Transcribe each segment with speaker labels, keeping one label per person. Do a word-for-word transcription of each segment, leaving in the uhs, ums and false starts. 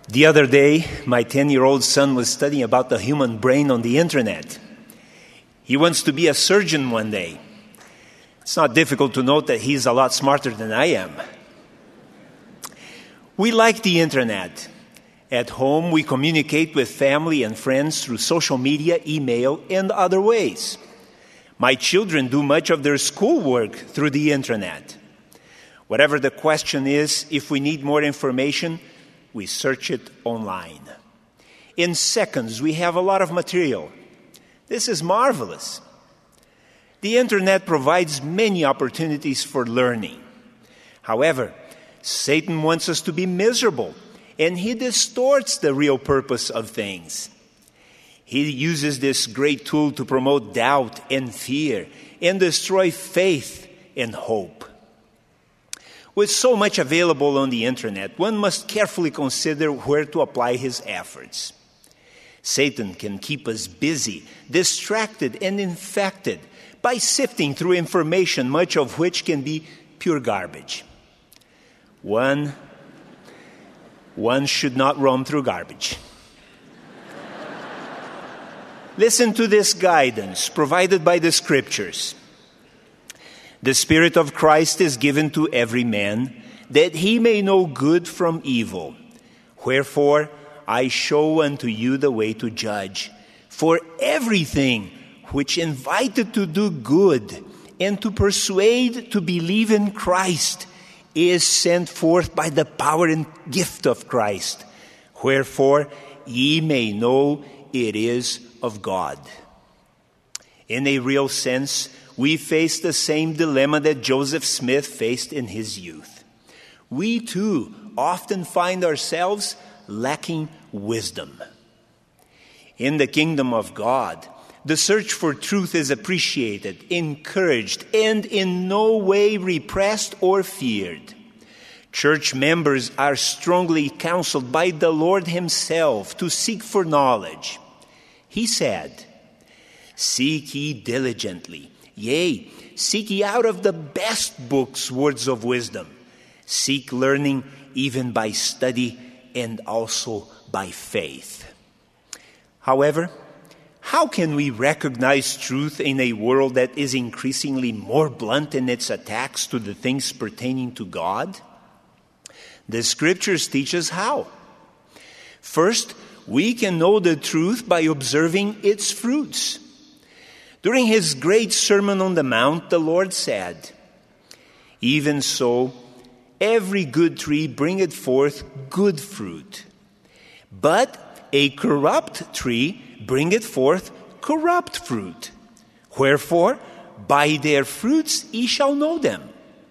Speaker 1: The other day, my ten-year-old son was studying about the human brain on the internet. He wants to be a surgeon one day. It's not difficult to note that he's a lot smarter than I am. We like the internet. At home, we communicate with family and friends through social media, email, and other ways. My children do much of their schoolwork through the internet. Whatever the question is, if we need more information, we search it online. In seconds, we have a lot of material. This is marvelous. The internet provides many opportunities for learning. However, Satan wants us to be miserable, and he distorts the real purpose of things. He uses this great tool to promote doubt and fear and destroy faith and hope. With so much available on the internet, one must carefully consider where to apply his efforts. Satan can keep us busy, distracted, and infected by sifting through information, much of which can be pure garbage. One, one should not roam through garbage. Listen to this guidance provided by the Scriptures. The Spirit of Christ is given to every man, that he may know good from evil. Wherefore, I show unto you the way to judge. For everything which invited to do good and to persuade to believe in Christ is sent forth by the power and gift of Christ. Wherefore, ye may know it is of God. In a real sense, we face the same dilemma that Joseph Smith faced in his youth. We too often find ourselves lacking wisdom. In the kingdom of God, the search for truth is appreciated, encouraged, and in no way repressed or feared. Church members are strongly counseled by the Lord himself to seek for knowledge. He said, "Seek ye diligently, yea, seek ye out of the best books words of wisdom. Seek learning even by study and also by faith." However, how can we recognize truth in a world that is increasingly more blunt in its attacks to the things pertaining to God? The Scriptures teach us how. First, we can know the truth by observing its fruits. During his great Sermon on the Mount, the Lord said, "Even so, every good tree bringeth forth good fruit, but a corrupt tree bringeth forth corrupt fruit. Wherefore, by their fruits ye shall know them."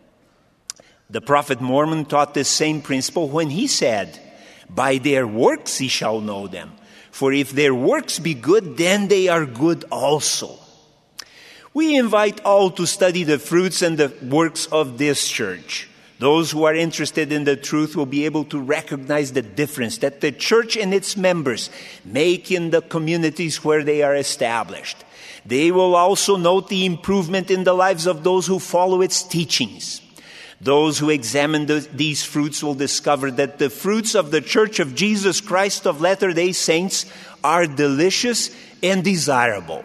Speaker 1: The prophet Mormon taught this same principle when he said, "By their works ye shall know them. For if their works be good, then they are good also." We invite all to study the fruits and the works of this church. Those who are interested in the truth will be able to recognize the difference that the church and its members make in the communities where they are established. They will also note the improvement in the lives of those who follow its teachings. Those who examine the, these fruits will discover that the fruits of the Church of Jesus Christ of Latter-day Saints are delicious and desirable.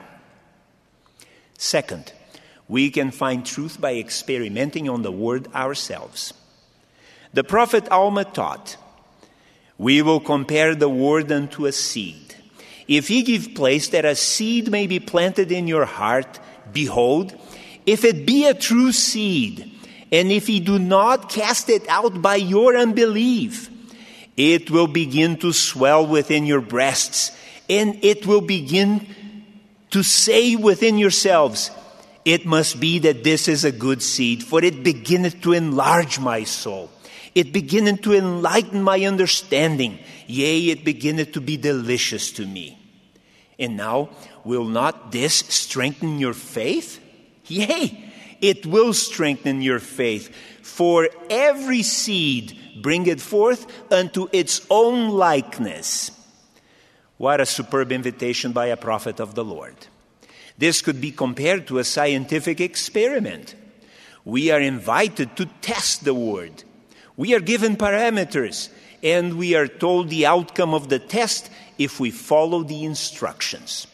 Speaker 1: Second, we can find truth by experimenting on the Word ourselves. The prophet Alma taught, "We will compare the Word unto a seed. If ye give place that a seed may be planted in your heart, behold, if it be a true seed, and if ye do not cast it out by your unbelief, it will begin to swell within your breasts, and it will begin to say within yourselves, It must be that this is a good seed, for it beginneth to enlarge my soul. It beginneth to enlighten my understanding. Yea, it beginneth to be delicious to me." And now, will not this strengthen your faith? Yea, it will strengthen your faith. For every seed bringeth forth unto its own likeness. What a superb invitation by a prophet of the Lord. This could be compared to a scientific experiment. We are invited to test the word. We are given parameters, and we are told the outcome of the test if we follow the instructions.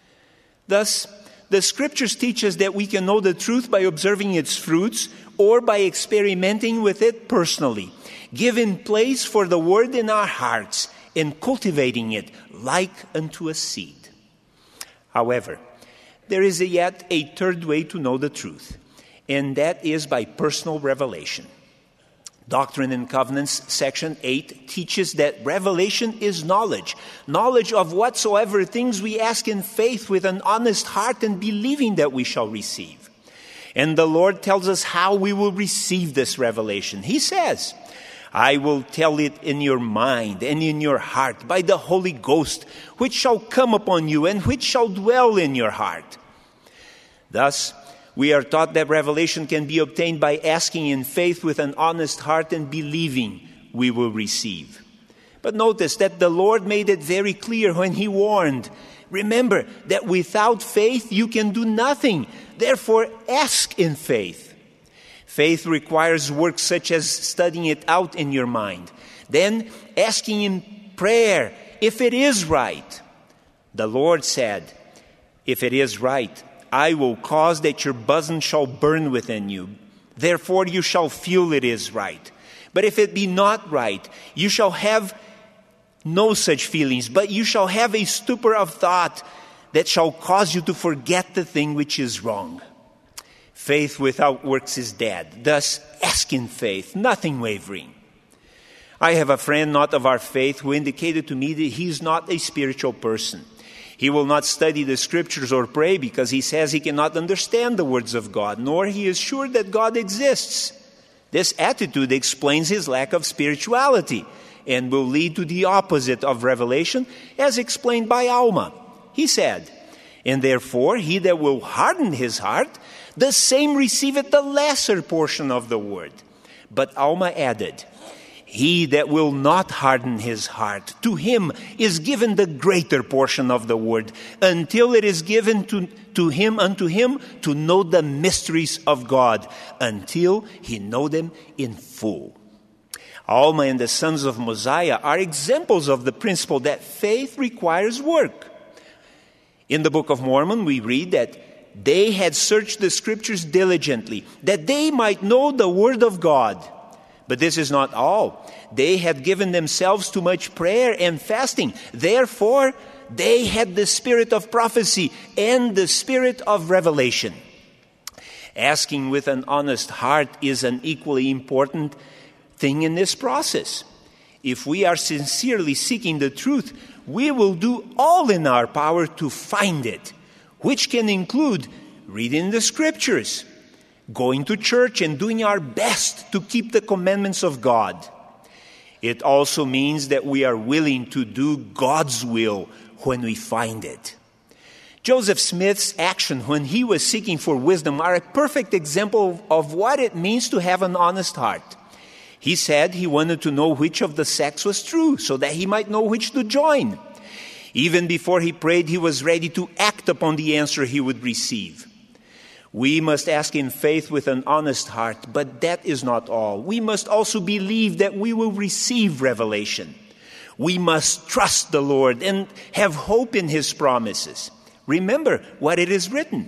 Speaker 1: Thus, the Scriptures teach us that we can know the truth by observing its fruits or by experimenting with it personally, giving place for the Word in our hearts and cultivating it like unto a seed. However, there is a yet a third way to know the truth, and that is by personal revelation. Doctrine and Covenants, section eight, teaches that revelation is knowledge. Knowledge of whatsoever things we ask in faith with an honest heart and believing that we shall receive. And the Lord tells us how we will receive this revelation. He says, I will tell it in your mind and in your heart by the Holy Ghost, which shall come upon you and which shall dwell in your heart. Thus, we are taught that revelation can be obtained by asking in faith with an honest heart and believing we will receive. But notice that the Lord made it very clear when He warned, remember that without faith you can do nothing. Therefore, ask in faith. Faith requires work such as studying it out in your mind, then asking in prayer if it is right. The Lord said, if it is right, I will cause that your bosom shall burn within you. Therefore you shall feel it is right. But if it be not right, you shall have no such feelings, but you shall have a stupor of thought that shall cause you to forget the thing which is wrong. Faith without works is dead. Thus, ask in faith, nothing wavering. I have a friend not of our faith who indicated to me that he is not a spiritual person. He will not study the Scriptures or pray because he says he cannot understand the words of God, nor he is sure that God exists. This attitude explains his lack of spirituality and will lead to the opposite of revelation, as explained by Alma. He said, and therefore he that will harden his heart, the same receiveth the lesser portion of the word. But Alma added, he that will not harden his heart, to him is given the greater portion of the word, until it is given to, to him, unto him, to know the mysteries of God, until he know them in full. Alma and the sons of Mosiah are examples of the principle that faith requires work. In the Book of Mormon, we read that they had searched the Scriptures diligently, that they might know the Word of God. But this is not all. They had given themselves to much prayer and fasting. Therefore, they had the spirit of prophecy and the spirit of revelation. Asking with an honest heart is an equally important thing in this process. If we are sincerely seeking the truth, we will do all in our power to find it, which can include reading the Scriptures, going to church and doing our best to keep the commandments of God. It also means that we are willing to do God's will when we find it. Joseph Smith's action when he was seeking for wisdom are a perfect example of what it means to have an honest heart. He said he wanted to know which of the sects was true so that he might know which to join. Even before he prayed, he was ready to act upon the answer he would receive. We must ask in faith with an honest heart, but that is not all. We must also believe that we will receive revelation. We must trust the Lord and have hope in His promises. Remember what it is written.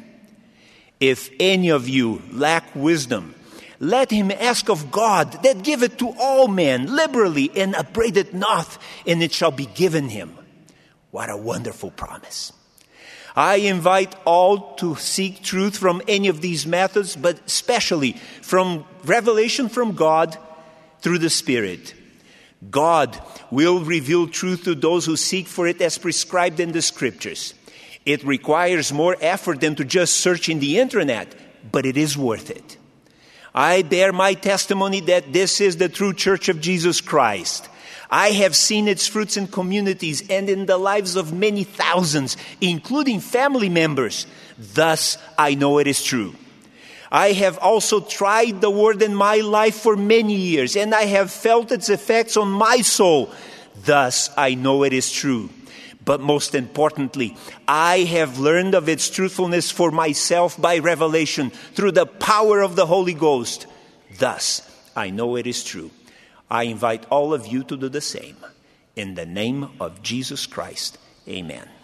Speaker 1: If any of you lack wisdom, let him ask of God that giveth to all men liberally and upbraideth not, and it shall be given him. What a wonderful promise. I invite all to seek truth from any of these methods, but especially from revelation from God through the Spirit. God will reveal truth to those who seek for it as prescribed in the Scriptures. It requires more effort than to just search in the internet, but it is worth it. I bear my testimony that this is the true Church of Jesus Christ. I have seen its fruits in communities and in the lives of many thousands, including family members. Thus, I know it is true. I have also tried the Word in my life for many years, and I have felt its effects on my soul. Thus, I know it is true. But most importantly, I have learned of its truthfulness for myself by revelation through the power of the Holy Ghost. Thus, I know it is true. I invite all of you to do the same. In the name of Jesus Christ, amen.